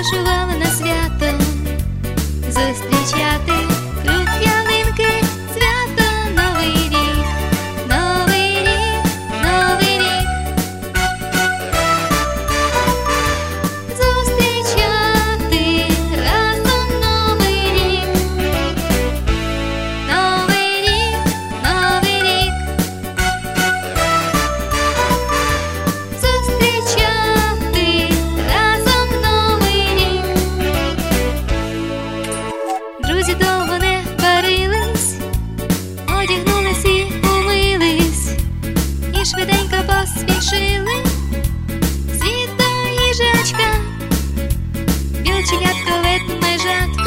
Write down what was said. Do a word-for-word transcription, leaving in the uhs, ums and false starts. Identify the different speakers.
Speaker 1: вишивали на свято, зустрічати круг ялинки, свято, новий рік, новий рік, новий рік. Зустрічати разом новий рік, новий рік, новий рік. Зустрічати разом новий рік. Друзі довго не парились, одягнулись і умились, і швиденько поспішили світ до їжачка, білченятко, ведмежатко.